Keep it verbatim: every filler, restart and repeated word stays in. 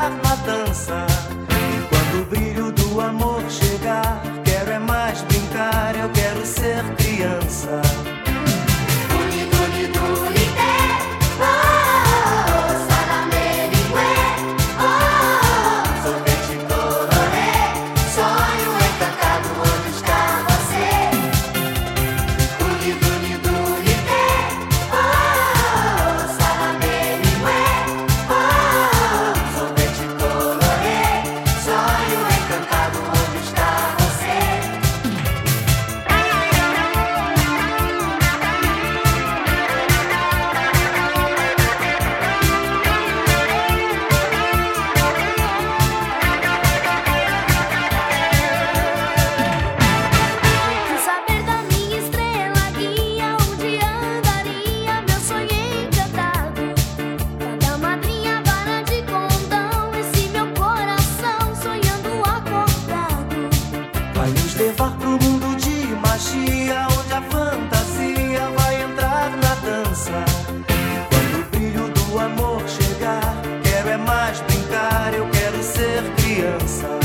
entrar na dança. E quando o brilho do amor chegar, quero é mais brincar, eu quero ser criança. Vai nos levar pro mundo de magia, onde a fantasia vai entrar na dança. E quando o brilho do amor chegar, quero é mais brincar, eu quero ser criança.